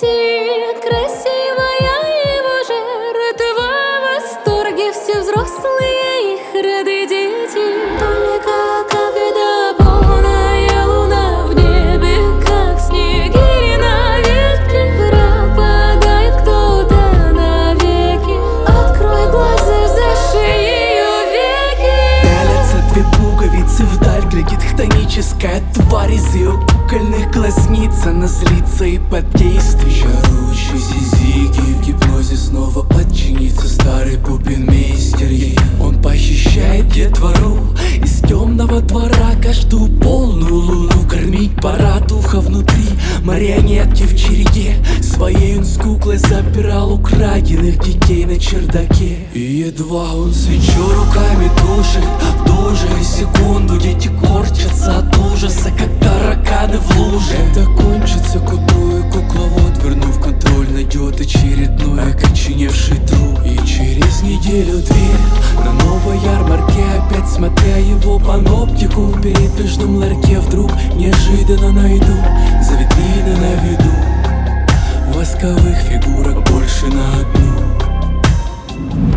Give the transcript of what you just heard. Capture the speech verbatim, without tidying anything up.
дети, красивая его жертва, в восторге все взрослые, их роды дети. Только когда полная луна в небе, как снегири на ветке, пропадает кто-то навеки. Открой глаза, зашей ее веки. Пялятся две пуговицы вдаль, глядит хтоническая тварь из ее кукольных глазниц. Она злится и под действием чарующей зизики в гипнозе снова подчинится старый пупенмейстер ей. Он похищает детвору из темного двора, каждую полную луну кормить пора. Духа внутри марионетки в череде своей он с куклой запирал украденных детей на чердаке. И едва он свечу руками тушит, в ту же секунду дети корчатся от ужаса, как тараканы в луже. Это кончится к утру, и кукловод, вернув контроль, найдет очередной окоченевший труп. И через неделю-две на новой ярмарке, опять смотря его паноптику, в передвижном ларьке вдруг неожиданно найду за витрины на виду восковых фигурок больше на одну.